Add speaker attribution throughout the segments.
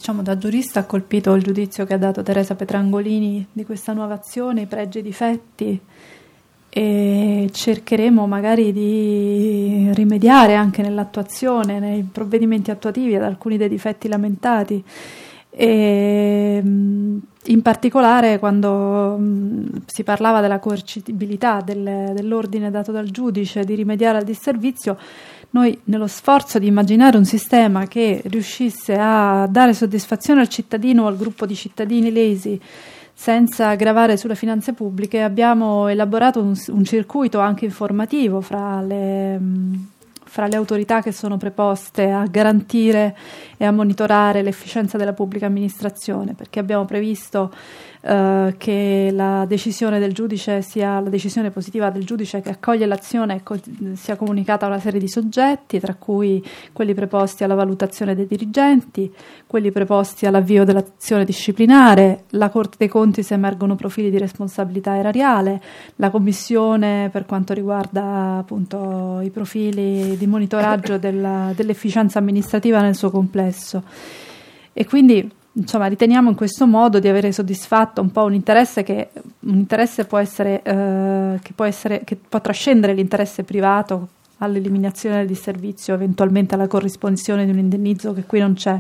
Speaker 1: diciamo, da giurista ha colpito il giudizio che ha dato Teresa Petrangolini di questa nuova azione, i pregi e i difetti, e cercheremo magari di rimediare anche nell'attuazione, nei provvedimenti attuativi ad alcuni dei difetti lamentati. E in particolare quando si parlava della coercibilità dell'ordine dato dal giudice di rimediare al disservizio, noi nello sforzo di immaginare un sistema che riuscisse a dare soddisfazione al cittadino o al gruppo di cittadini lesi senza gravare sulle finanze pubbliche, abbiamo elaborato un circuito anche informativo fra le autorità che sono preposte a garantire e a monitorare l'efficienza della pubblica amministrazione, perché abbiamo previsto che la decisione del giudice sia la decisione positiva del giudice che accoglie l'azione sia comunicata a una serie di soggetti, tra cui quelli preposti alla valutazione dei dirigenti, quelli preposti all'avvio dell'azione disciplinare, la Corte dei Conti se emergono profili di responsabilità erariale, la Commissione per quanto riguarda appunto i profili di monitoraggio dell'efficienza amministrativa nel suo complesso. E quindi insomma riteniamo in questo modo di avere soddisfatto un po' un interesse che può essere che può trascendere l'interesse privato all'eliminazione del disservizio, eventualmente alla corrispondenza di un indennizzo che qui non c'è,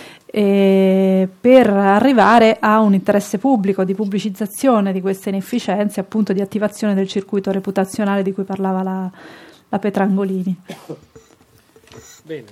Speaker 1: per arrivare a un interesse pubblico di pubblicizzazione di queste inefficienze, appunto di attivazione del circuito reputazionale di cui parlava la Petrangolini.
Speaker 2: Bene.